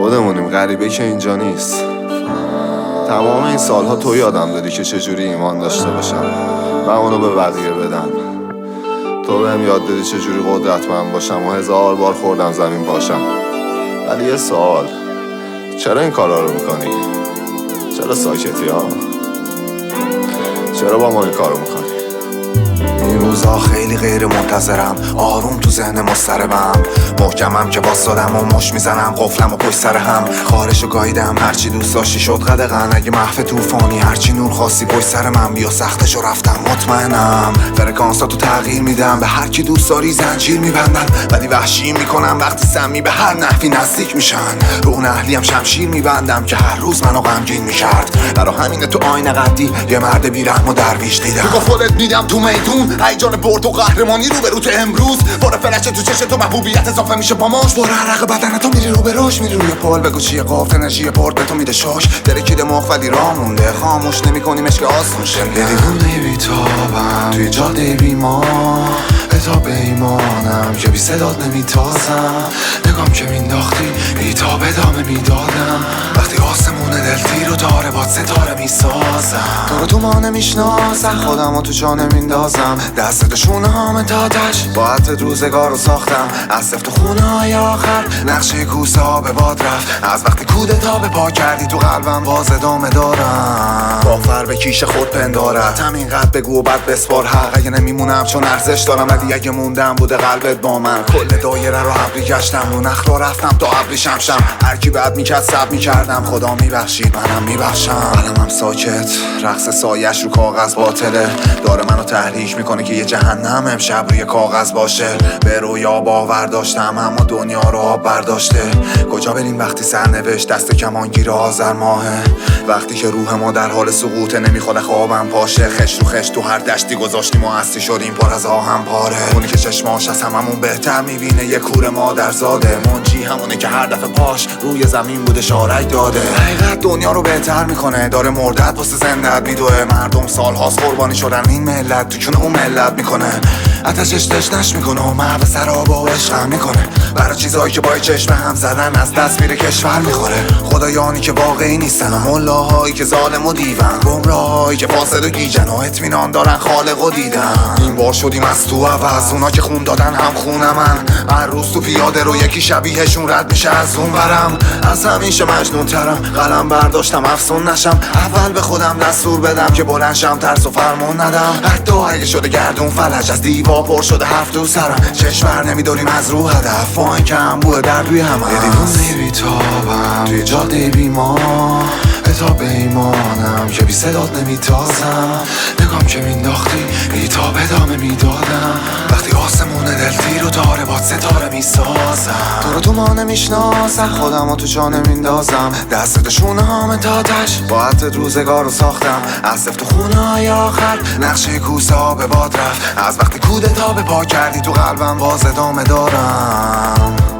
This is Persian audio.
خودمونیم، غریبه که اینجا نیست. تمام این سالها تو یادم دادی که چجوری ایمان داشته باشم و اونو به بقیه بدم. تو بهم یاد دادی چجوری قدرتمند باشم و 1000 بار خوردم زمین پاشم. ولی یه سوال، چرا این کارا رو میکنی؟ چرا ساکتی ها؟ چرا با ما این کارو میکنی؟ این روزا خیلی غیر منتظرم، آروم تو ذهن مضطربم، محکمم که باستادم و مش میزنم، قفلم و پشت سر هم خارشو گاییدم. هرچی دوست داشتی شد قدغن، اگه محو توفانی هرچی نور خواستی پشت سر من بیا، سختشو رفتم مطمئنم. فرکانساتو تغییر میدم، به هر کی دوست داری زنجیر میبندم، ولی وحشی میکنم وقتی سمی به هر نحوی نزدیک میشن. رو اون اهلیم شمشیر میبندم که هر روز منو غمگین میکرد. برا همینه تو آینه قدی یه مرد بیرحم و درویش دیدم. تو خودت میدم تو میدون، هیجان برد و قهرمانی رو به روت امروز. باره فلش تو چشم تو محبوبیت اضافه میشه با ماش. باره عرق بدن تو میری رو به روش، میری روی پال بگو چیه قافت انرژی پورت به تو میده شاش. درکید مخ ولی راه مونده، خاموش نمی‌کنیمش که آسون شه. یه دیوونه بیتابم توی جاده بیمار، اتاب ایمانم که بی صدات نمیتازم. نگام که مینداختی بیتاب ادامه میدادم، وقتی آسمون دلتیر رو داره باد ستاره میسازم. تو رو تو ما نمیشناسم، خودم رو تو جا نمیندازم. دست شونه هام تاتش با عطر روزگار رو ساختم. از سفت خونه های آخر نقشه کوسه ها به باد رفت. از وقتی کودتا به پا کردی تو قلبم باز ادامه دارم. با فر به کیش خود پندارد، همین قد بگو و بعد بسپار حق. اگه نمیمونم چون ارزش دارم، ولی اگه موندم بوده قلبت با من. کل دایره رو ابری گشتم، رو نخلا رفتم تا ابری شمشم. هر کی بعد میکرد سب میکردم، خدا میبخشید منم میبخشم. قلمم ساکت، رقص سایش رو کاغذ باطله، داره منو تحریک میکنه که یه جهنم امشب روی کاغذ باشه. به رویا باور داشتم اما دنیا رو آب برداشته. کجا بریم وقتی سرنوشت دست کمانگیر آذر ماهه؟ وقتی که روح ما در حال سقوطه، نمیخواد خوابم پاشه. خش رو خش تو هر دشتی گذاشتیم و هستی شدیم پر از آهم پاره. اونی که چشماش از هممون بهتر میبینه یه کور مادرزاده. منجی همونه که هر دفعه پاش روی زمین بوده شارک داده. حقیقت دنیا رو بهتر میکنه، داره مردت واسه زندت میدوه. مردم سالهاست قربانی شدن، این ملت تو چون اون ملت میکنه. آتشش تشنش میکنه و محو سرابا و عشقم میکنه. برای چیزایی که با چشم هم زدن از دست میره کشور میخوره. خدایانی که واقعی نیستن و ملاهایی که ظالم و دیون، گمراهایی که فاسد و گیجن و اطمینان دارن خالق و دیدن. این بار شدیم از تو عوض، اونا که خون دادن هم خون من. هر روز تو پیاده رو یکی شبیهشون رد میشه از اون برم. از همیشه مجنون ترم، قلم برداشتم افسون نشم. اول به خودم دستور بدم که بلنشم، ترس و فرمون ندم. حتی اگه شده گردون فلج، از دیوار پر شده حرف تو سرم. چشم نمیداریم از رو هدف، با این که انبوه در روی هم. یه دیوونه بیتابم توی جاده بیمار، اتاب ایمانم که بی صدات نمیتازم. نگام که مینداختی بیتاب ادامه میدادم، وقتی آسمون دلتیر رو داره باد ستاره میسازم. تو رو تو ما نمیشناسم، خودم رو تو جا نمیندازم. دست شونه هام تاتش با عطر روزگار رو ساختم. از سفت خونه های آخر نقشه کوسه ها به باد رفت. از وقتی کودتا به پا کردی تو قلبم باز ادامه دارم.